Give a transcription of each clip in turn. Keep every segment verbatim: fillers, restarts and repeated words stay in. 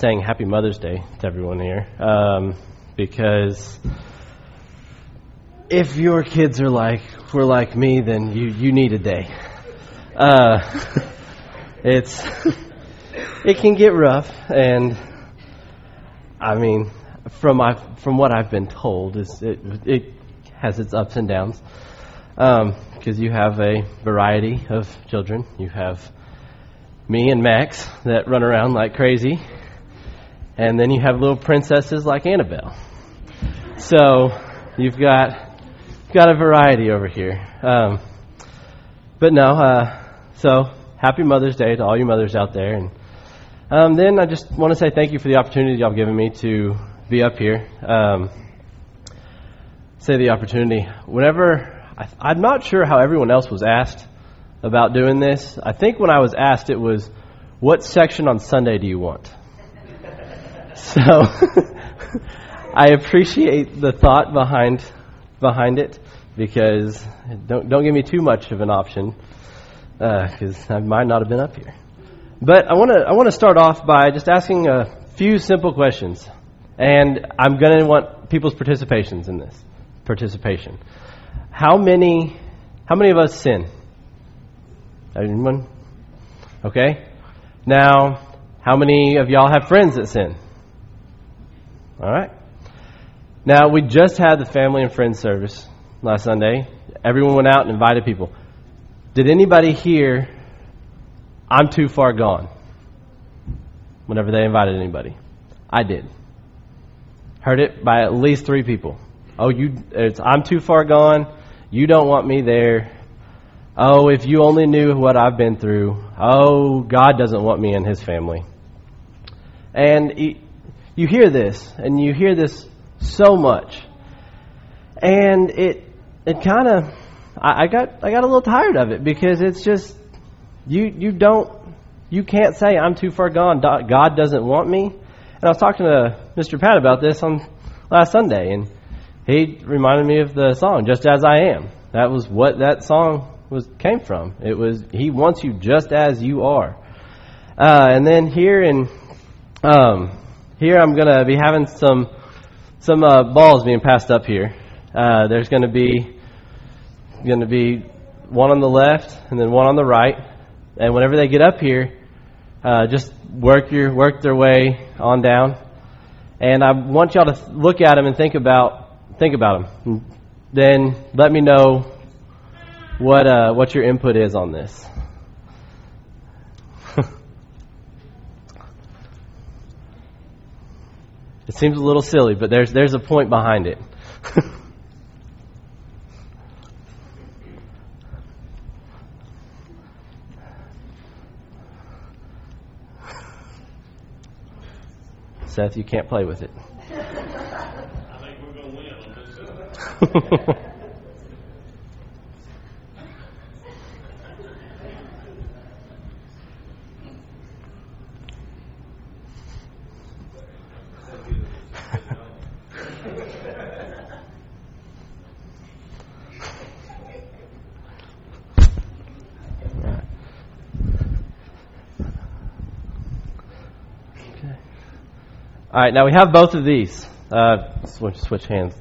saying Happy Mother's Day to everyone here, um, because if your kids are like were like me, then you, you need a day. Uh, it's it can get rough, and I mean, from my from what I've been told, is it it has its ups and downs, because um, you have a variety of children. You have me and Max that run around like crazy, and then you have little princesses like Annabelle. So you've got you've got a variety over here. Um, but no, uh, so happy Mother's Day to all you mothers out there. And um, then I just want to say thank you for the opportunity y'all given me to be up here. Um, say the opportunity. Whenever, I, I'm not sure how everyone else was asked about doing this. I think when I was asked, it was, what section on Sunday do you want? So I appreciate the thought behind behind it, because don't don't give me too much of an option, because uh, I might not have been up here. But I want to I want to start off by just asking a few simple questions, and I'm going to want people's participations in this participation. How many how many of us sin? Anyone? Okay. Now, how many of y'all have friends that sin? All right. Now, we just had the family and friends service last Sunday. Everyone went out and invited people. Did anybody hear, I'm too far gone, whenever they invited anybody? I did. Heard it by at least three people. Oh, you! It's, I'm too far gone. You don't want me there. Oh, if you only knew what I've been through. Oh, God doesn't want me in His family. And you hear this, and you hear this so much, and it it kind of I, I got I got a little tired of it, because it's just you you don't you can't say I'm too far gone. God doesn't want me. And I was talking to Mister Pat about this on last Sunday, and he reminded me of the song "Just As I Am." That was what that song was came from. It was He wants you just as you are. Uh, and then here in um, here I'm going to be having some some uh, balls being passed up here. Uh, there's going to be going to be one on the left and then one on the right. And whenever they get up here, uh, just work your work their way on down. And I want y'all to look at them and think about think about them. Then let me know what uh, what your input is on this. It seems a little silly, but there's there's a point behind it. Seth, you can't play with it. I think we're going to win on this. All right, now we have both of these. Uh, switch, switch hands.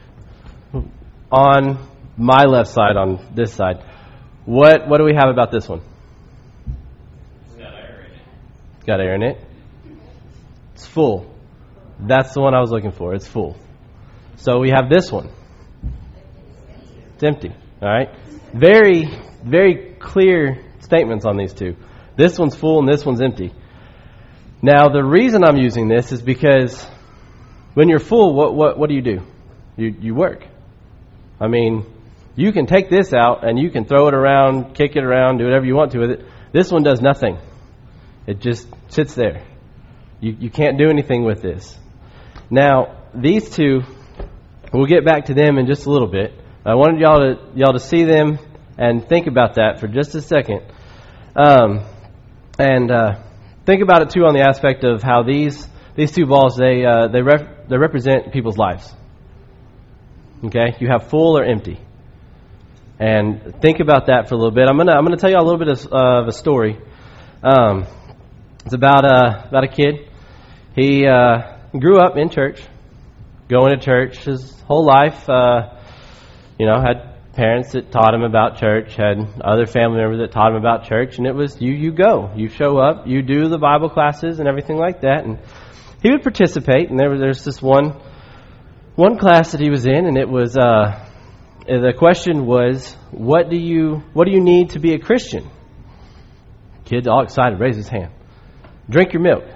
On my left side, on this side, what what do we have about this one? It's got air in it. It's got air in it. It's full. That's the one I was looking for. It's full. So we have this one. It's empty. All right. Very, very clear statements on these two. This one's full and this one's empty. Now, the reason I'm using this is because when you're full, what what what do you do? You you work. I mean, you can take this out and you can throw it around, kick it around, do whatever you want to with it. This one does nothing. It just sits there. You you can't do anything with this. Now, these two, we'll get back to them in just a little bit. I wanted y'all to y'all to see them and think about that for just a second. Um, and uh, think about it too on the aspect of how these these two balls they uh, they rep- they represent people's lives. Okay, you have full or empty, and think about that for a little bit. I'm gonna I'm gonna tell you a little bit of, uh, of a story. Um, it's about uh, about a kid. he uh, grew up in church, going to church his whole life. Uh, you know, had parents that taught him about church, had other family members that taught him about church, and it was you, you go. You show up, you do the Bible classes and everything like that. And he would participate, and there was there's this one one class that he was in, and it was uh, the question was, what do you what do you need to be a Christian? Kid's all excited, raise his hand. Drink your milk.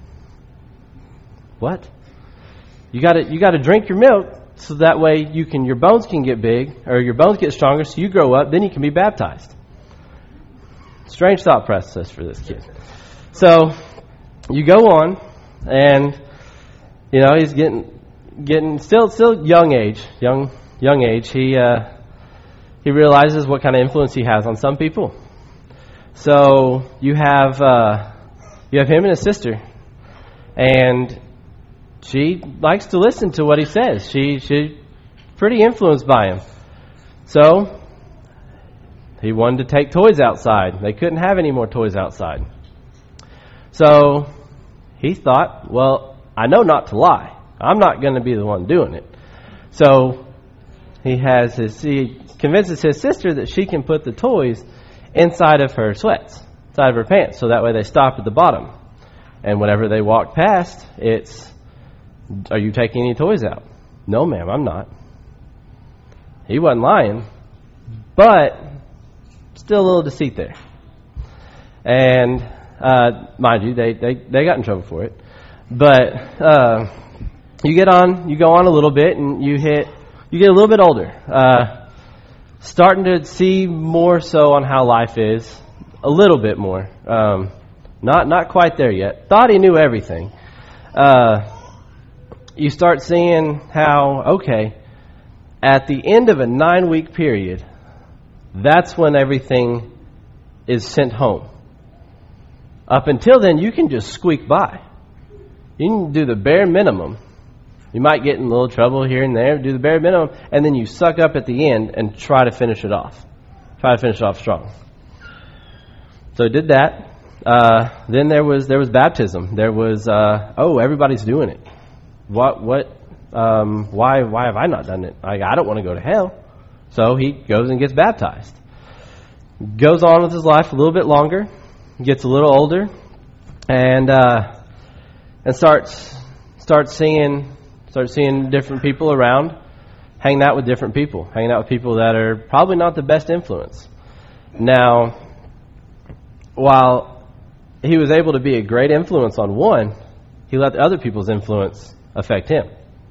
What? You got to you got to drink your milk so that way you can your bones can get big, or your bones get stronger, so you grow up, then you can be baptized. Strange thought process for this kid. So you go on, and you know he's getting getting still still young age, young young age. He uh, he realizes what kind of influence he has on some people. So you have uh, you have him and his sister, and she likes to listen to what he says. She she's pretty influenced by him. So he wanted to take toys outside. They couldn't have any more toys outside. So he thought, well, I know not to lie. I'm not going to be the one doing it. So he has his he convinces his sister that she can put the toys inside of her sweats, inside of her pants, so that way they stop at the bottom. And whenever they walk past, it's, are you taking any toys out? No, ma'am, I'm not. He wasn't lying, but still a little deceit there. And uh, mind you, they, they, they got in trouble for it. But uh, you get on, you go on a little bit, and you hit, you get a little bit older, uh, starting to see more so on how life is, a little bit more. Um, not not quite there yet. Thought he knew everything. Uh, you start seeing how, okay, at the end of a nine-week period, that's when everything is sent home. Up until then, you can just squeak by. You can do the bare minimum. You might get in a little trouble here and there, do the bare minimum, and then you suck up at the end and try to finish it off. Try to finish it off strong. So did that. Uh, then there was there was baptism. There was, uh, oh, everybody's doing it. What, what, um, why, why have I not done it? I, I don't want to go to hell. So he goes and gets baptized. Goes on with his life a little bit longer, gets a little older, and uh, and starts starts seeing starts seeing different people around, hanging out with different people, hanging out with people that are probably not the best influence. Now, while he was able to be a great influence on one, he let other people's influence affect him.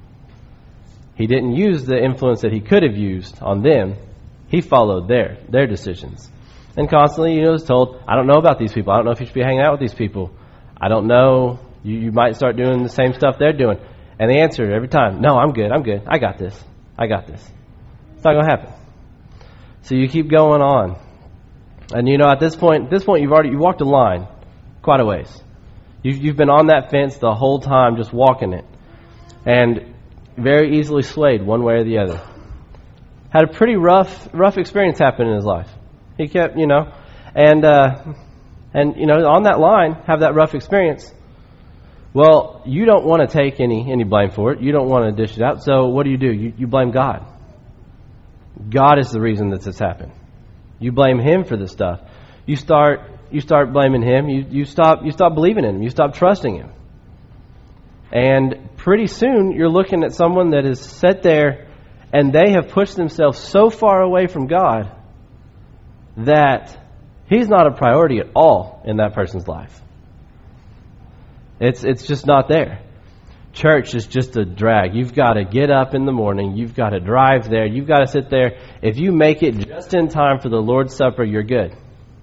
He didn't use the influence that he could have used on them. He followed their their decisions. And constantly, you know, was told, I don't know about these people. I don't know if you should be hanging out with these people. I don't know. You, you might start doing the same stuff they're doing. And the answer every time, no, I'm good. I'm good. I got this. I got this. It's not going to happen. So you keep going on. And, you know, at this point, at this point, you've already you walked a line quite a ways. You've, you've been on that fence the whole time, just walking it. And very easily swayed one way or the other. Had a pretty rough rough experience happen in his life. He kept, you know, and, uh, and you know, on that line, have that rough experience. Well, you don't want to take any, any blame for it. You don't want to dish it out. So what do you do? You, you blame God. God is the reason that this happened. You blame Him for this stuff. You start you start blaming Him. You you stop you stop believing in Him. You stop trusting Him. And pretty soon you're looking at someone that is set there, and they have pushed themselves so far away from God that He's not a priority at all in that person's life. It's it's just not there. Church is just a drag. You've got to get up in the morning. You've got to drive there. You've got to sit there. If you make it just in time for the Lord's Supper, you're good.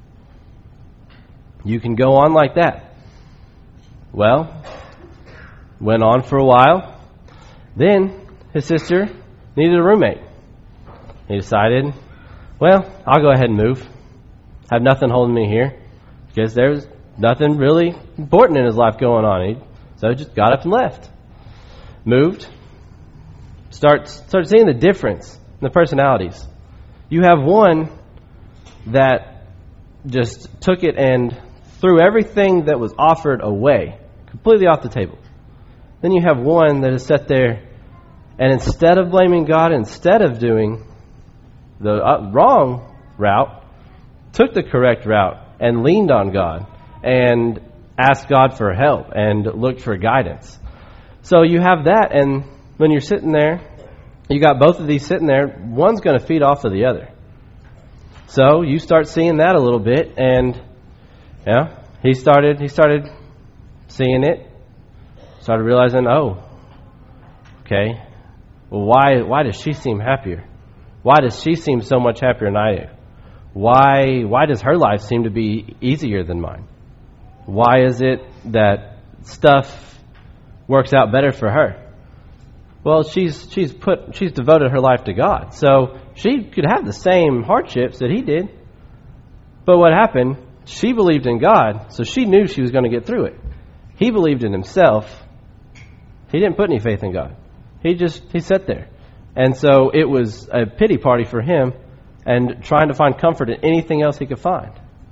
You can go on like that. Well, went on for a while. Then his sister needed a roommate. He decided, well, I'll go ahead and move. Have nothing holding me here because there's nothing really important in his life going on. He, so he just got up and left. Moved. Start, start seeing the difference in the personalities. You have one that just took it and threw everything that was offered away, completely off the table. Then you have one that is sat there, and instead of blaming God, instead of doing the uh, wrong route, took the correct route and leaned on God and asked God for help and looked for guidance. So you have that, and when you're sitting there, you got both of these sitting there, one's going to feed off of the other. So you start seeing that a little bit, and yeah, he started he started seeing it, started realizing, oh, okay, well, why why does she seem happier? Why does she seem so much happier than I do? Why why does her life seem to be easier than mine? Why is it that stuff works out better for her? Well, she's she's put she's devoted her life to God. So she could have the same hardships that he did. But what happened? She believed in God, so she knew she was going to get through it. He believed in himself. He didn't put any faith in God. He just he sat there. And so it was a pity party for him and trying to find comfort in anything else he could find.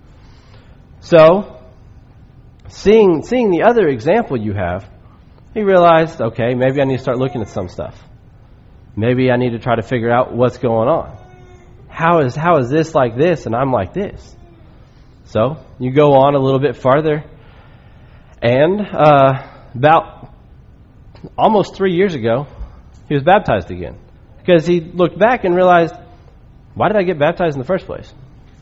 So seeing seeing the other example you have, he realized, okay, maybe I need to start looking at some stuff. Maybe I need to try to figure out what's going on. How is how is this like this and I'm like this? So you go on a little bit farther, and uh, about almost three years ago, he was baptized again. Because he looked back and realized, why did I get baptized in the first place?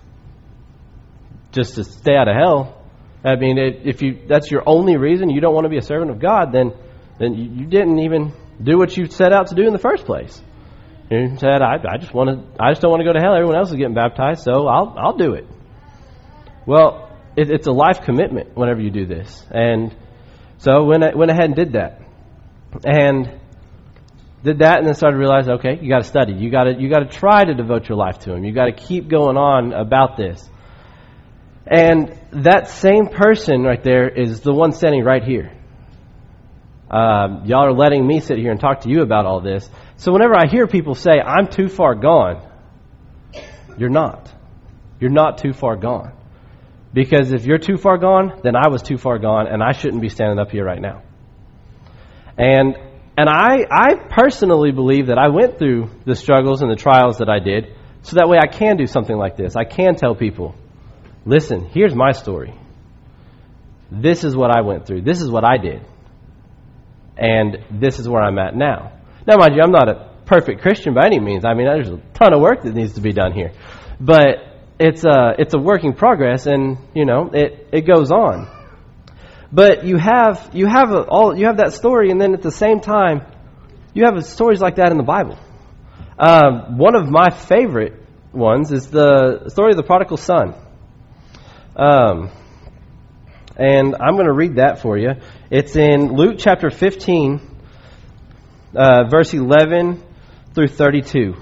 Just to stay out of hell. I mean, if you that's your only reason, you don't want to be a servant of God, then then you didn't even do what you set out to do in the first place. You said, I, I just want to, I just don't want to go to hell. Everyone else is getting baptized, so I'll I'll do it. Well, it, it's a life commitment whenever you do this, and so went went ahead and did that, and did that, and then started to realize, okay, you got to study, you got to you got to try to devote your life to Him, you got to keep going on about this. And that same person right there is the one standing right here. Um, y'all are letting me sit here and talk to you about all this. So whenever I hear people say, I'm too far gone, you're not. You're not too far gone. Because if you're too far gone, then I was too far gone, and I shouldn't be standing up here right now. And and I, I personally believe that I went through the struggles and the trials that I did, so that way I can do something like this. I can tell people, listen, here's my story. This is what I went through. This is what I did. And this is where I'm at now. Now, mind you, I'm not a perfect Christian by any means. I mean, there's a ton of work that needs to be done here. But it's a, it's a work in progress, and, you know, it, it goes on. But you have you have a, all you have that story, and then at the same time, you have stories like that in the Bible. Um, one of my favorite ones is the story of the prodigal son. Um, and I'm going to read that for you. It's in Luke chapter fifteen, uh, verse eleven through thirty-two.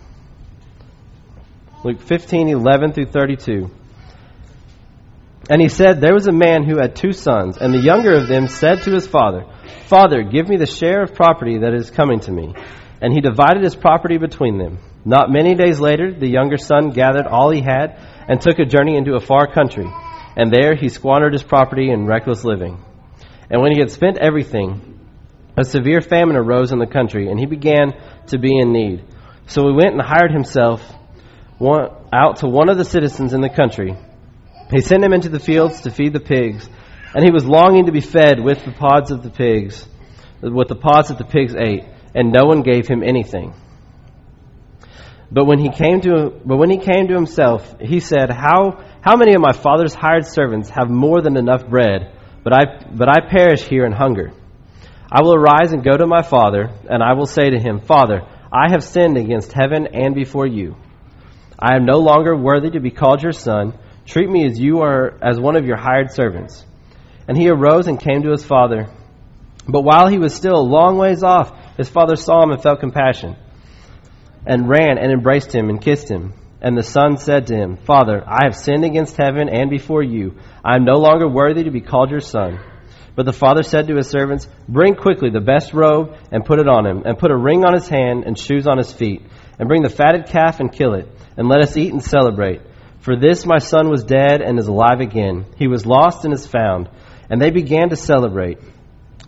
Luke fifteen, eleven through thirty-two. And he said, there was a man who had two sons, and the younger of them said to his father, Father, give me the share of property that is coming to me. And he divided his property between them. Not many days later, the younger son gathered all he had and took a journey into a far country. And there he squandered his property in reckless living. And when he had spent everything, a severe famine arose in the country, and he began to be in need. So he went and hired himself one, out to one of the citizens in the country. He sent him into the fields to feed the pigs, and he was longing to be fed with the pods of the pigs, with the pods that the pigs ate, and no one gave him anything. But when he came to, but when he came to himself, he said, "How how many of my father's hired servants have more than enough bread, but I but I perish here in hunger? I will arise and go to my father, and I will say to him, Father, I have sinned against heaven and before you. I am no longer worthy to be called your son. Treat me as you are as one of your hired servants." And he arose and came to his father. But while he was still a long ways off, his father saw him and felt compassion, and ran and embraced him and kissed him. And the son said to him, Father, I have sinned against heaven and before you. I am no longer worthy to be called your son. But the father said to his servants, Bring quickly the best robe and put it on him, and put a ring on his hand and shoes on his feet, and bring the fatted calf and kill it, and let us eat and celebrate. For this my son was dead and is alive again. He was lost and is found. And they began to celebrate.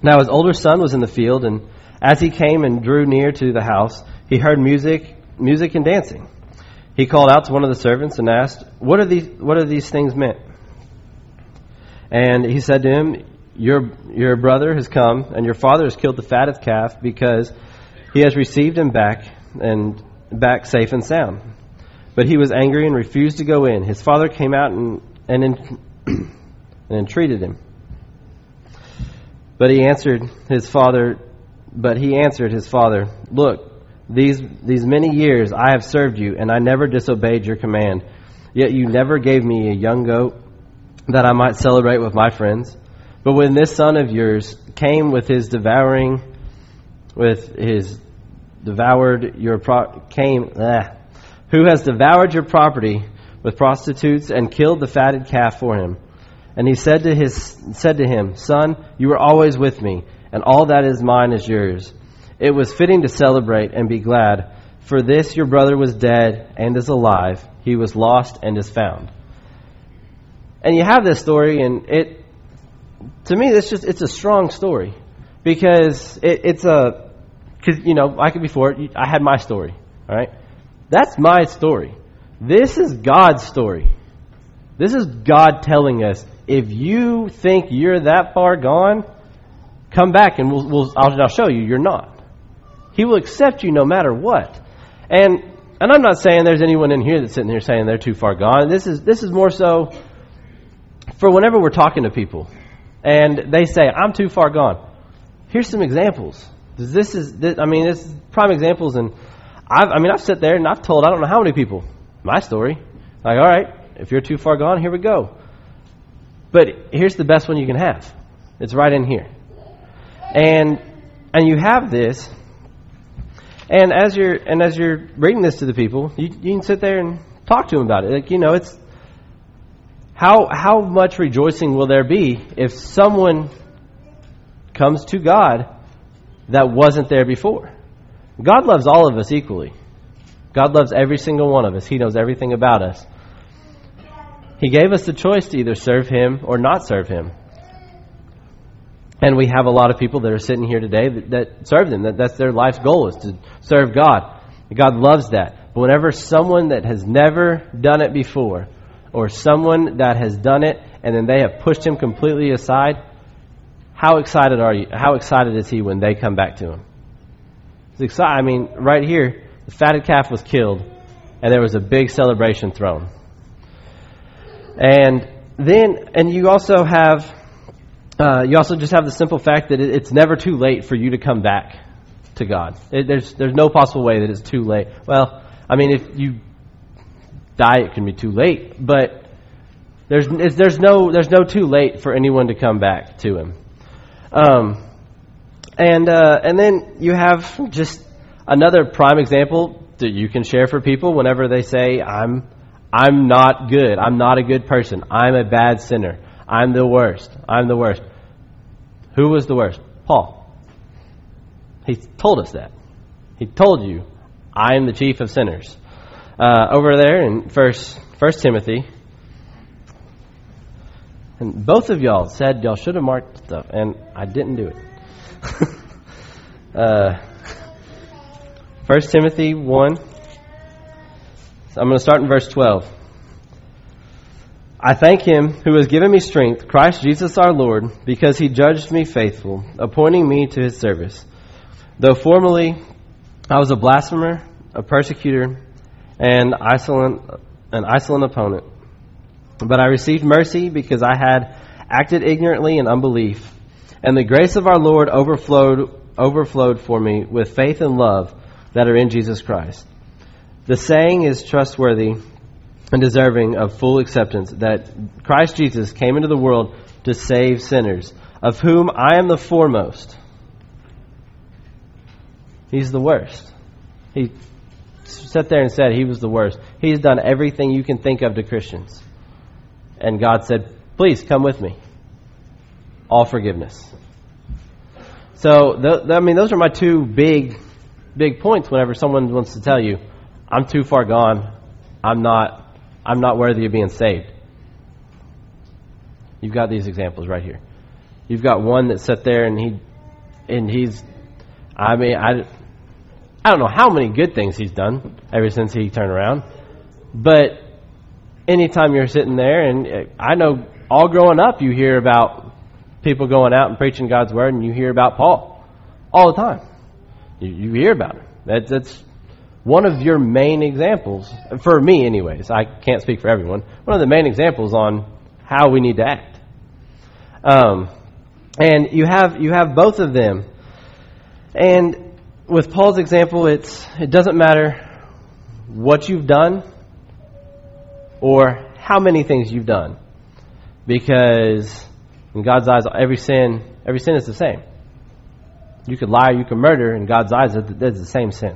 Now his older son was in the field, and as he came and drew near to the house, he heard music, music and dancing. He called out to one of the servants and asked, "What are these? What are these things meant?" And he said to him, "Your your brother has come, and your father has killed the fatted calf because he has received him back and back safe and sound." But he was angry and refused to go in. His father came out and and, in, and entreated him. But he answered his father. But he answered his father, "Look, these these many years I have served you, and I never disobeyed your command. Yet you never gave me a young goat that I might celebrate with my friends. But when this son of yours came with his devouring, with his devoured your pro- came, ah, who has devoured your property with prostitutes and killed the fatted calf for him." And he said to his said to him, "Son, you were always with me, and all that is mine is yours. It was fitting to celebrate and be glad, for this your brother was dead and is alive. He was lost and is found." And you have this story, and it, to me, it's just it's a strong story because it, it's a, because you know, like before, I had my story, all right? That's my story. This is God's story. This is God telling us, if you think you're that far gone, come back and we'll, we'll I'll, I'll show you you're not. He will accept you no matter what. And and I'm not saying there's anyone in here that's sitting here saying they're too far gone. This is this is more so for whenever we're talking to people and they say, "I'm too far gone." Here's some examples. This is this, I mean, it's prime examples, and I've, I mean, I've sat there and I've told I don't know how many people my story. Like, all right, if you're too far gone, here we go. But here's the best one you can have. It's right in here. And and you have this, and as you're and as you're reading this to the people, you, you can sit there and talk to them about it. Like, you know, it's how how much rejoicing will there be if someone comes to God that wasn't there before? God loves all of us equally. God loves every single one of us. He knows everything about us. He gave us the choice to either serve Him or not serve Him. And we have a lot of people that are sitting here today that, that serve Him. That, that's their life's goal, is to serve God. God loves that. But whenever someone that has never done it before, or someone that has done it and then they have pushed Him completely aside, how excited are you? How excited is He when they come back to Him? It's exciting. I mean, right here, the fatted calf was killed, and there was a big celebration thrown. And then, and you also have, uh, you also just have the simple fact that it, it's never too late for you to come back to God. It, there's there's no possible way that it's too late. Well, I mean, if you die, it can be too late, but there's it's, there's no there's no too late for anyone to come back to Him. Um, and uh, and then you have just another prime example that you can share for people whenever they say, I'm I'm not good. I'm not a good person. I'm a bad sinner. I'm the worst. I'm the worst. Who was the worst? Paul. He told us that. He told you, I am the chief of sinners. Uh, over there in First First Timothy, and both of y'all said y'all should have marked stuff, and I didn't do it. uh, First Timothy one. So I'm going to start in verse twelve. I thank Him who has given me strength, Christ Jesus our Lord, because He judged me faithful, appointing me to His service. Though formerly I was a blasphemer, a persecutor, and insolent, an insolent opponent. But I received mercy because I had acted ignorantly in unbelief, and the grace of our Lord overflowed overflowed for me with faith and love that are in Jesus Christ. The saying is trustworthy and deserving of full acceptance, that Christ Jesus came into the world to save sinners, of whom I am the foremost. He's the worst. He sat there and said He was the worst. He's done everything you can think of to Christians. And God said, please come with me. All forgiveness. So, th- I mean, those are my two big, big points whenever someone wants to tell you, I'm too far gone. I'm not, I'm not worthy of being saved. You've got these examples right here. You've got one that sat there and he and he's, I mean, I, I don't know how many good things he's done ever since he turned around. But anytime you're sitting there, and I know all growing up you hear about people going out and preaching God's word, and you hear about Paul all the time. You, you hear about him. That's, that's one of your main examples, for me anyways. I can't speak for everyone. One of the main examples on how we need to act. Um, and you have you have both of them. And with Paul's example, it's it doesn't matter what you've done or how many things you've done, because in God's eyes, every sin every sin is the same. You could lie, you could murder. In God's eyes, that's the same sin.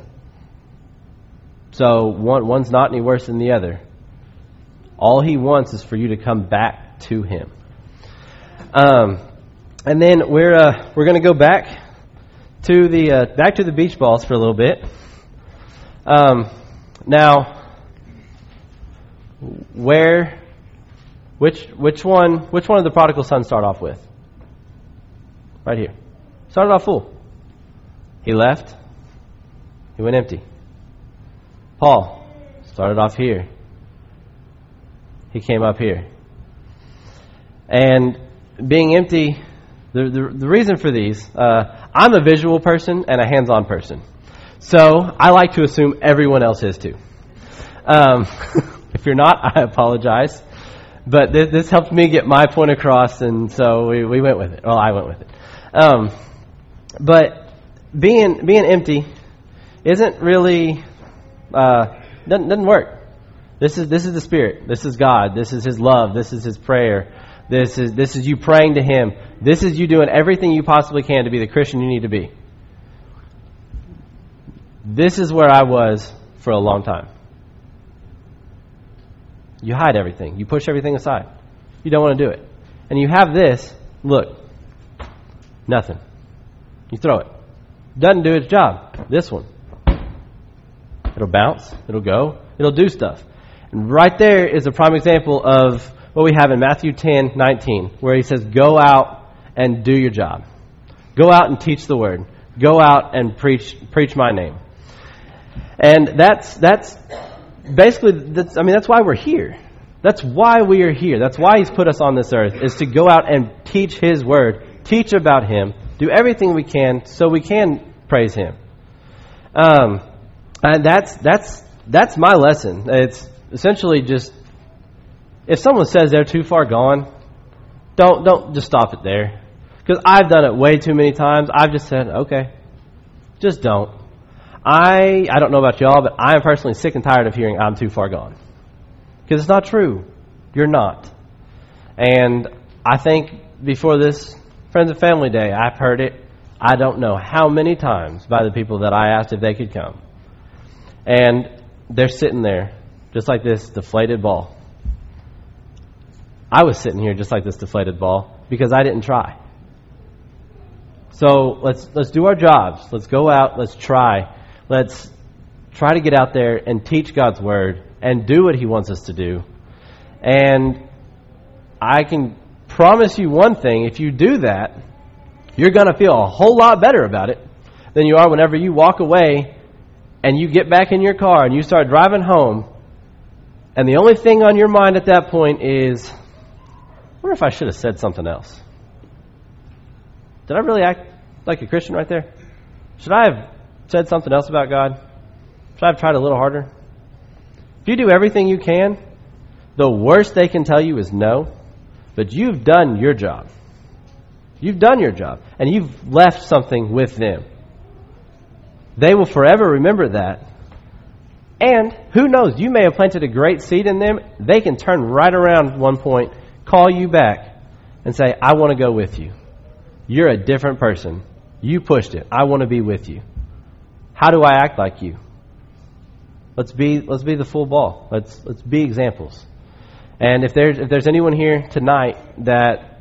So one one's not any worse than the other. All He wants is for you to come back to Him. Um, and then we're uh, we're going to go back to the uh, back to the beach balls for a little bit. Um, now, where, which which one which one of the prodigal sons start off with? Right here. Started off full. He left. He went empty. Paul started off here. He came up here. And being empty, the the, the reason for these, uh, I'm a visual person and a hands-on person. So I like to assume everyone else is too. Um, if you're not, I apologize. But this, this helped me get my point across, and so we, we went with it. Well, I went with it. Um, but being being empty isn't really uh, doesn't doesn't work. This is this is the Spirit. This is God. This is His love. This is His prayer. This is this is you praying to Him. This is you doing everything you possibly can to be the Christian you need to be. This is where I was for a long time. You hide everything. You push everything aside. You don't want to do it. And you have this, look, nothing. You throw it. Doesn't do its job. This one. It'll bounce. It'll go. It'll do stuff. And right there is a prime example of what we have in Matthew ten nineteen, where He says, go out and do your job. Go out and teach the word. Go out and preach preach my name. And that's that's basically, that's, I mean, that's why we're here. That's why we are here. That's why He's put us on this earth, is to go out and teach His word, teach about Him, do everything we can so we can praise Him. Um, and that's that's that's my lesson. It's essentially just, if someone says they're too far gone, don't don't just stop it there. Because I've done it way too many times. I've just said, okay, just don't. I I don't know about y'all, but I am personally sick and tired of hearing I'm too far gone. Because it's not true. You're not. And I think before this Friends and Family Day, I've heard it, I don't know how many times, by the people that I asked if they could come. And they're sitting there, just like this deflated ball. I was sitting here just like this deflated ball because I didn't try. So let's let's do our jobs. Let's go out. Let's try. Let's try to get out there and teach God's word and do what He wants us to do. And I can promise you one thing. If you do that, you're going to feel a whole lot better about it than you are whenever you walk away and you get back in your car and you start driving home. And the only thing on your mind at that point is, I wonder if I should have said something else. Did I really act like a Christian right there? Should I have said something else about God? Should I have tried a little harder? If you do everything you can, the worst they can tell you is no, but you've done your job. You've done your job, and you've left something with them. They will forever remember that. And who knows, you may have planted a great seed in them. They can turn right around at one point, call you back, and say, I want to go with you. You're a different person. You pushed it. I want to be with you. How do I act like you? Let's be let's be the full ball. Let's let's be examples. And if there's if there's anyone here tonight that